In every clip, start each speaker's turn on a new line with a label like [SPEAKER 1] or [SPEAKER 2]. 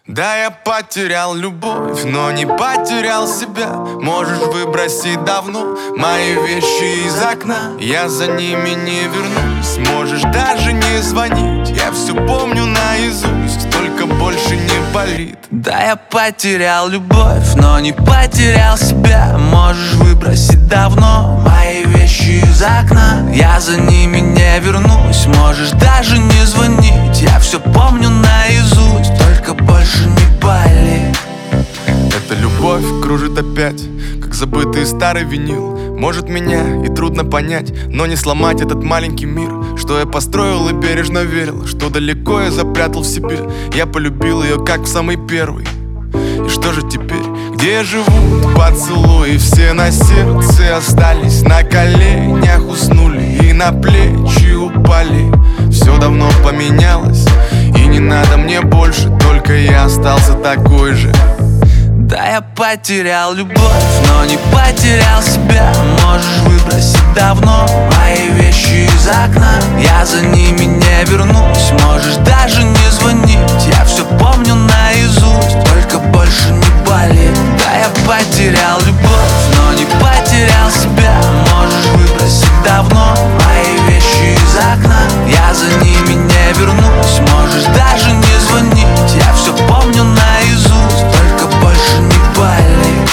[SPEAKER 1] Да, я потерял любовь, но не потерял себя. Можешь выбросить давно мои вещи из окна, я за ними не вернусь. Можешь даже не звонить, я все помню наизусть, только больше не болит.
[SPEAKER 2] Да, я потерял любовь, но не потерял себя. Можешь выбросить давно мои вещи из окна, я за ними не вернусь. Можешь даже не звонить, я все помню наизусть, только больше не болит.
[SPEAKER 1] Эта любовь кружит опять, как забытый старый винил. Может, меня и трудно понять, но не сломать этот маленький мир, что я построил и бережно верил, что далеко я запрятал в себе. Я полюбил ее, как в самый первый. И что же теперь? Где живут поцелуи? Все на сердце остались, на коленях уснули и на плечи упали. Все давно поменялось, и не надо мне больше, только я остался такой же.
[SPEAKER 2] Да, я потерял любовь, но не потерял себя. Можешь выбросить давно мои вещи из окна, я за ними не вернусь. Можешь даже не звонить, я все помню наизусть, только больше не болит. Да, я потерял любовь, но не потерял себя. Можешь выбросить давно мои вещи из окна, я за ними не вернусь. Можешь даже не звонить, я все помню наизусть, только больше не болит.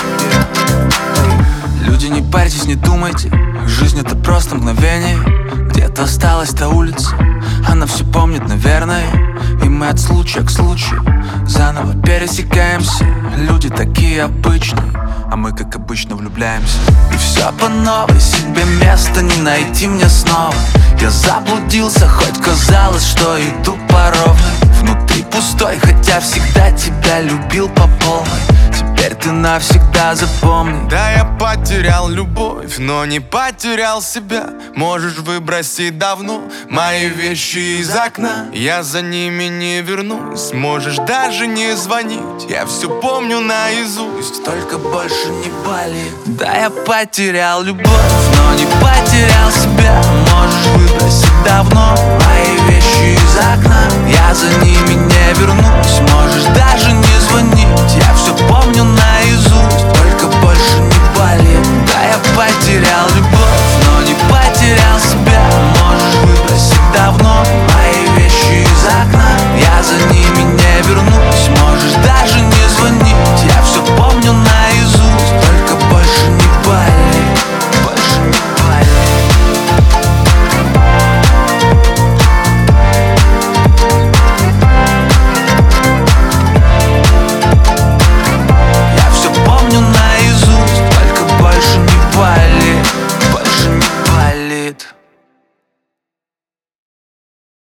[SPEAKER 2] Люди, не парьтесь, не думайте, жизнь это просто мгновение. Где-то осталась та улица, она все помнит, наверное. И мы от случая к случаю заново пересекаемся. Люди такие обычные, а мы, как обычно, влюбляемся. И все по новой, себе места не найти мне снова. Я заблудился, хоть казалось, что иду по ровной. Внутри пустой, хотя всегда тебя любил по полной. Теперь ты навсегда запомни.
[SPEAKER 1] Да, я потерял любовь, но не потерял себя. Можешь выбросить давно мои вещи из окна, я за ними не вернусь. Можешь даже не звонить, я все помню наизусть, только больше не болит.
[SPEAKER 2] Да, я потерял любовь, но не потерял себя. Можешь выбросить давно мои вещи из окна, я за ними не вернусь.